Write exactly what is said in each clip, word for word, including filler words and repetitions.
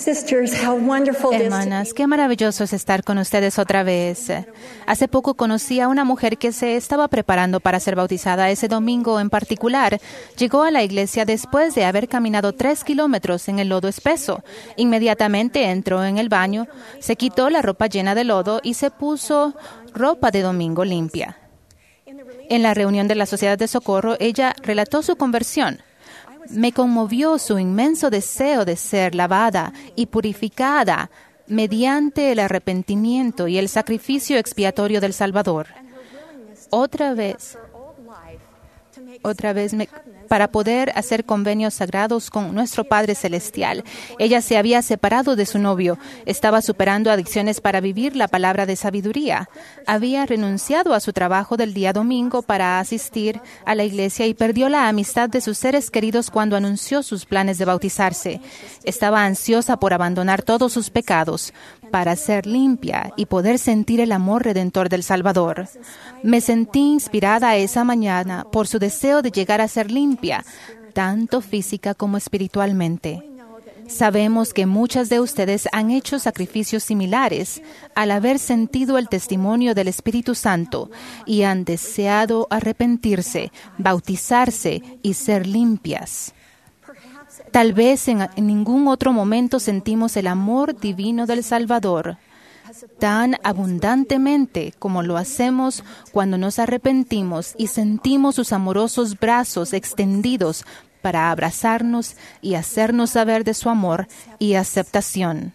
Sisters, how wonderful it is to Hermanas, qué maravilloso es estar con ustedes otra vez. Hace poco conocí a una mujer que se estaba preparando para ser bautizada. Ese domingo en particular, llegó a la iglesia después de haber caminado tres kilómetros en el lodo espeso. Inmediatamente entró en el baño, se quitó la ropa llena de lodo y se puso ropa de domingo limpia. En la reunión de la Sociedad de Socorro, ella relató su conversión. Me conmovió su inmenso deseo de ser lavada y purificada mediante el arrepentimiento y el sacrificio expiatorio del Salvador. Otra vez, otra vez me, para poder hacer convenios sagrados con nuestro Padre Celestial. Ella se había separado de su novio, estaba superando adicciones para vivir la palabra de sabiduría. Había renunciado a su trabajo del día domingo para asistir a la iglesia y perdió la amistad de sus seres queridos cuando anunció sus planes de bautizarse. Estaba ansiosa por abandonar todos sus pecados, para ser limpia y poder sentir el amor redentor del Salvador. Me sentí inspirada esa mañana por su deseo de llegar a ser limpia, tanto física como espiritualmente. Sabemos que muchas de ustedes han hecho sacrificios similares al haber sentido el testimonio del Espíritu Santo y han deseado arrepentirse, bautizarse y ser limpias. Tal vez en, en ningún otro momento sentimos el amor divino del Salvador tan abundantemente como lo hacemos cuando nos arrepentimos y sentimos sus amorosos brazos extendidos para abrazarnos y hacernos saber de su amor y aceptación.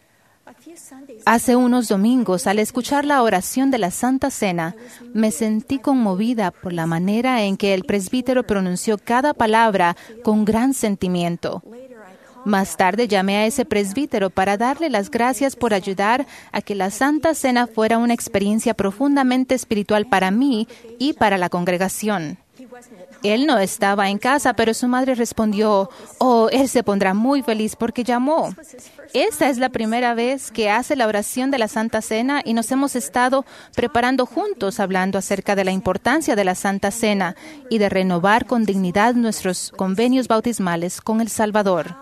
Hace unos domingos, al escuchar la oración de la Santa Cena, me sentí conmovida por la manera en que el presbítero pronunció cada palabra con gran sentimiento. Más tarde llamé a ese presbítero para darle las gracias por ayudar a que la Santa Cena fuera una experiencia profundamente espiritual para mí y para la congregación. Él no estaba en casa, pero su madre respondió, «Oh, él se pondrá muy feliz porque llamó». Esta es la primera vez que hace la oración de la Santa Cena y nos hemos estado preparando juntos hablando acerca de la importancia de la Santa Cena y de renovar con dignidad nuestros convenios bautismales con el Salvador.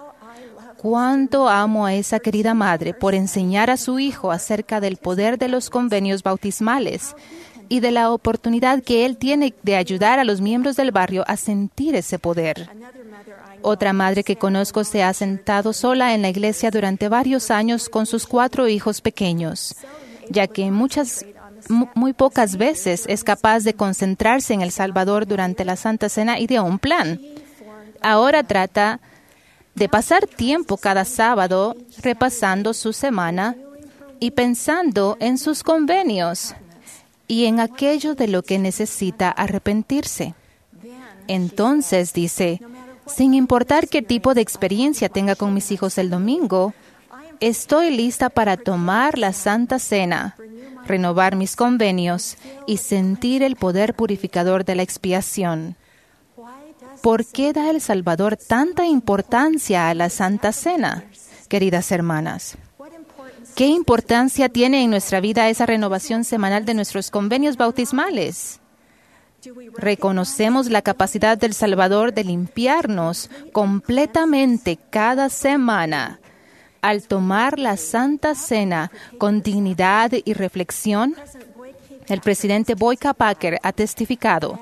Cuánto amo a esa querida madre por enseñar a su hijo acerca del poder de los convenios bautismales y de la oportunidad que él tiene de ayudar a los miembros del barrio a sentir ese poder. Otra madre que conozco se ha sentado sola en la iglesia durante varios años con sus cuatro hijos pequeños, ya que muchas, muy pocas veces es capaz de concentrarse en El Salvador durante la Santa Cena y de un plan. Ahora trata de pasar tiempo cada sábado repasando su semana y pensando en sus convenios y en aquello de lo que necesita arrepentirse. Entonces dice, sin importar qué tipo de experiencia tenga con mis hijos el domingo, estoy lista para tomar la Santa Cena, renovar mis convenios y sentir el poder purificador de la expiación. ¿Por qué da el Salvador tanta importancia a la Santa Cena, queridas hermanas? ¿Qué importancia tiene en nuestra vida esa renovación semanal de nuestros convenios bautismales? ¿Reconocemos la capacidad del Salvador de limpiarnos completamente cada semana al tomar la Santa Cena con dignidad y reflexión? El presidente Boyka Packer ha testificado.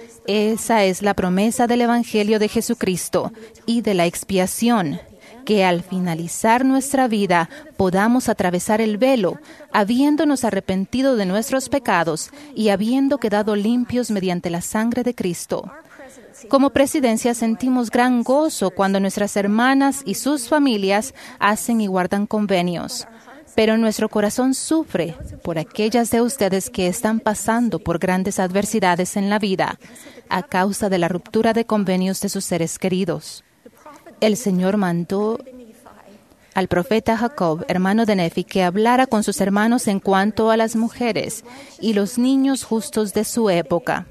Esa es la promesa del Evangelio de Jesucristo y de la expiación, que al finalizar nuestra vida podamos atravesar el velo, habiéndonos arrepentido de nuestros pecados y habiendo quedado limpios mediante la sangre de Cristo. Como presidencia sentimos gran gozo cuando nuestras hermanas y sus familias hacen y guardan convenios. Pero nuestro corazón sufre por aquellas de ustedes que están pasando por grandes adversidades en la vida a causa de la ruptura de convenios de sus seres queridos. El Señor mandó al profeta Jacob, hermano de Nefi, que hablara con sus hermanos en cuanto a las mujeres y los niños justos de su época.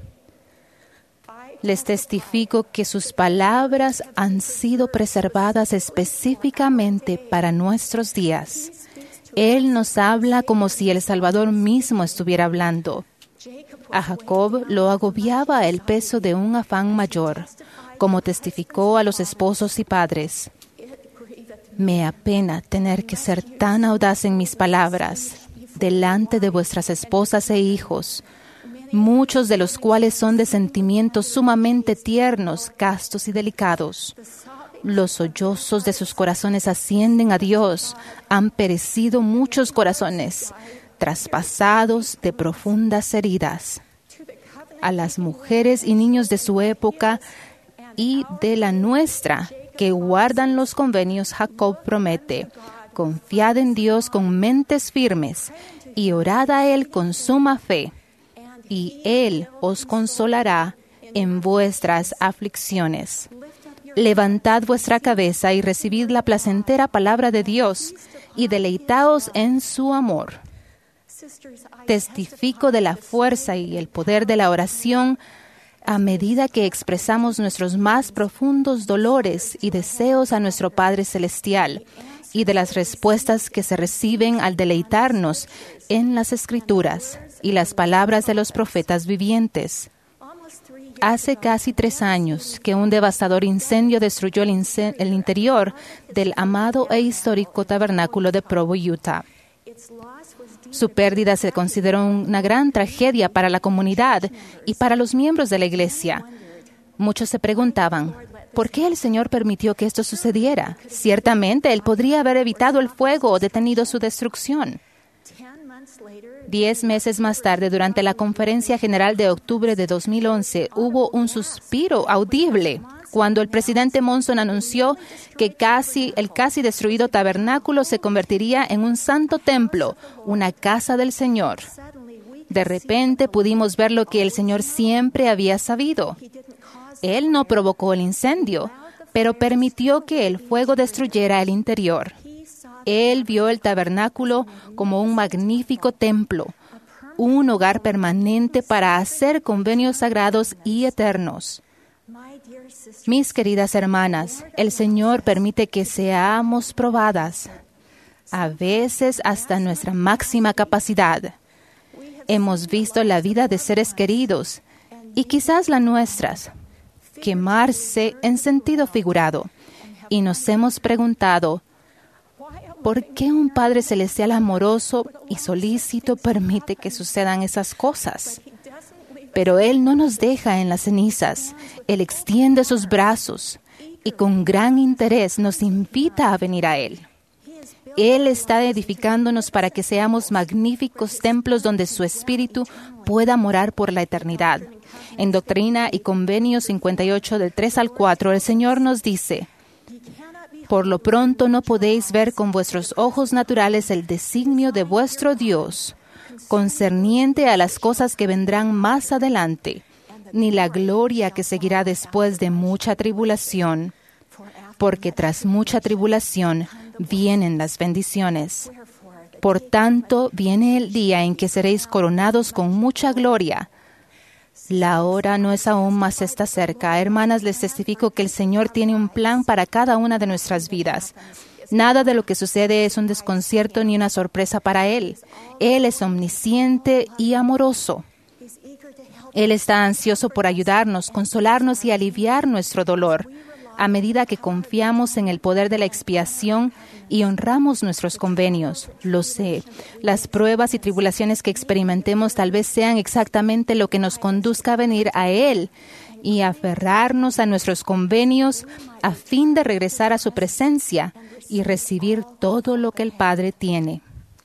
Les testifico que sus palabras han sido preservadas específicamente para nuestros días. Él nos habla como si el Salvador mismo estuviera hablando. A Jacob lo agobiaba el peso de un afán mayor, como testificó a los esposos y padres. Me apena tener que ser tan audaz en mis palabras delante de vuestras esposas e hijos, muchos de los cuales son de sentimientos sumamente tiernos, castos y delicados. Los sollozos de sus corazones ascienden a Dios. Han perecido muchos corazones, traspasados de profundas heridas. A las mujeres y niños de su época y de la nuestra, que guardan los convenios, Jacob promete: confiad en Dios con mentes firmes y orad a Él con suma fe, y Él os consolará en vuestras aflicciones. Levantad vuestra cabeza y recibid la placentera palabra de Dios, y deleitaos en su amor. Testifico de la fuerza y el poder de la oración a medida que expresamos nuestros más profundos dolores y deseos a nuestro Padre Celestial, y de las respuestas que se reciben al deleitarnos en las Escrituras y las palabras de los profetas vivientes. Hace casi tres años que un devastador incendio destruyó el, incen- el interior del amado e histórico tabernáculo de Provo, Utah. Su pérdida se consideró una gran tragedia para la comunidad y para los miembros de la iglesia. Muchos se preguntaban, ¿por qué el Señor permitió que esto sucediera? Ciertamente, Él podría haber evitado el fuego o detenido su destrucción. Diez meses más tarde, durante la Conferencia General de octubre de dos mil once, hubo un suspiro audible cuando el presidente Monson anunció que casi, el casi destruido tabernáculo se convertiría en un santo templo, una casa del Señor. De repente pudimos ver lo que el Señor siempre había sabido. Él no provocó el incendio, pero permitió que el fuego destruyera el interior. Él vio el tabernáculo como un magnífico templo, un hogar permanente para hacer convenios sagrados y eternos. Mis queridas hermanas, el Señor permite que seamos probadas, a veces hasta nuestra máxima capacidad. Hemos visto la vida de seres queridos, y quizás la nuestra, quemarse en sentido figurado, y nos hemos preguntado, ¿por qué un Padre Celestial amoroso y solícito permite que sucedan esas cosas? Pero Él no nos deja en las cenizas. Él extiende sus brazos y con gran interés nos invita a venir a Él. Él está edificándonos para que seamos magníficos templos donde su Espíritu pueda morar por la eternidad. En Doctrina y Convenio cincuenta y ocho, del tres al cuatro, el Señor nos dice: por lo pronto no podéis ver con vuestros ojos naturales el designio de vuestro Dios, concerniente a las cosas que vendrán más adelante, ni la gloria que seguirá después de mucha tribulación, porque tras mucha tribulación vienen las bendiciones. Por tanto, viene el día en que seréis coronados con mucha gloria. La hora no es aún, más está cerca. Hermanas, les testifico que el Señor tiene un plan para cada una de nuestras vidas. Nada de lo que sucede es un desconcierto ni una sorpresa para Él. Él es omnisciente y amoroso. Él está ansioso por ayudarnos, consolarnos y aliviar nuestro dolor, a medida que confiamos en el poder de la expiación y honramos nuestros convenios. Lo sé, las pruebas y tribulaciones que experimentemos tal vez sean exactamente lo que nos conduzca a venir a Él y aferrarnos a nuestros convenios a fin de regresar a su presencia y recibir todo lo que el Padre tiene.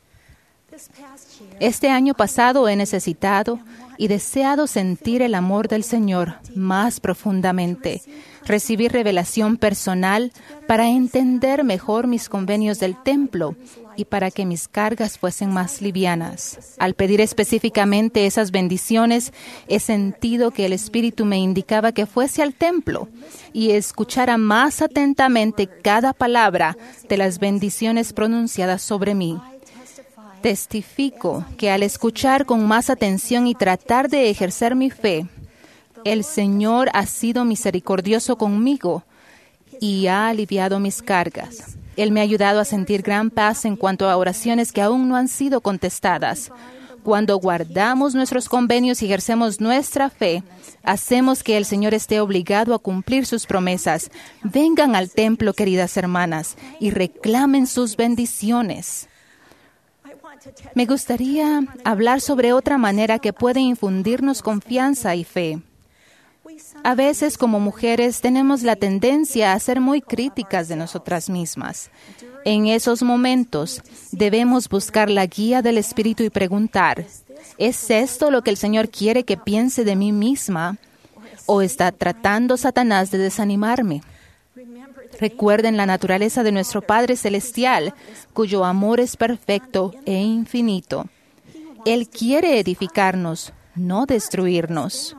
Este año pasado he necesitado y deseado sentir el amor del Señor más profundamente, recibir revelación personal para entender mejor mis convenios del templo y para que mis cargas fuesen más livianas. Al pedir específicamente esas bendiciones, he sentido que el Espíritu me indicaba que fuese al templo y escuchara más atentamente cada palabra de las bendiciones pronunciadas sobre mí. Testifico que al escuchar con más atención y tratar de ejercer mi fe, el Señor ha sido misericordioso conmigo y ha aliviado mis cargas. Él me ha ayudado a sentir gran paz en cuanto a oraciones que aún no han sido contestadas, Cuando guardamos nuestros convenios y ejercemos nuestra fe, hacemos que el Señor esté obligado a cumplir sus promesas. Vengan al templo, queridas hermanas, y reclamen sus bendiciones. Me gustaría hablar sobre otra manera que puede infundirnos confianza y fe. A veces, como mujeres, tenemos la tendencia a ser muy críticas de nosotras mismas. En esos momentos, debemos buscar la guía del Espíritu y preguntar, ¿es esto lo que el Señor quiere que piense de mí misma? ¿O está tratando Satanás de desanimarme? Recuerden la naturaleza de nuestro Padre Celestial, cuyo amor es perfecto e infinito. Él quiere edificarnos, no destruirnos.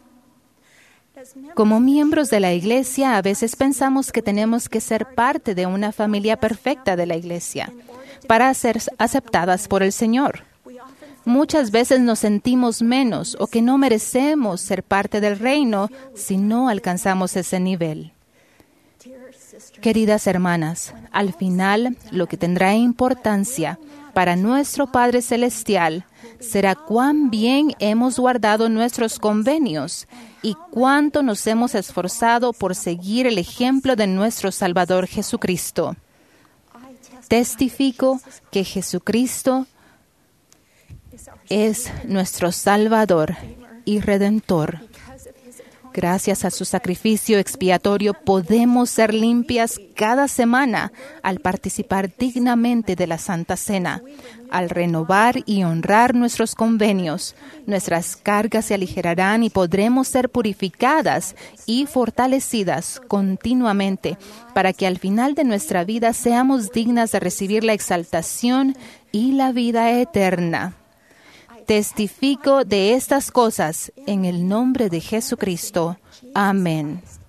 Como miembros de la Iglesia, a veces pensamos que tenemos que ser parte de una familia perfecta de la Iglesia para ser aceptadas por el Señor. Muchas veces nos sentimos menos o que no merecemos ser parte del reino si no alcanzamos ese nivel. Queridas hermanas, al final, lo que tendrá importancia para nuestro Padre Celestial será cuán bien hemos guardado nuestros convenios y cuánto nos hemos esforzado por seguir el ejemplo de nuestro Salvador Jesucristo. Testifico que Jesucristo es nuestro Salvador y Redentor. Gracias a su sacrificio expiatorio podemos ser limpias cada semana al participar dignamente de la Santa Cena. Al renovar y honrar nuestros convenios, nuestras cargas se aligerarán y podremos ser purificadas y fortalecidas continuamente para que al final de nuestra vida seamos dignas de recibir la exaltación y la vida eterna. Testifico de estas cosas en el nombre de Jesucristo. Amén.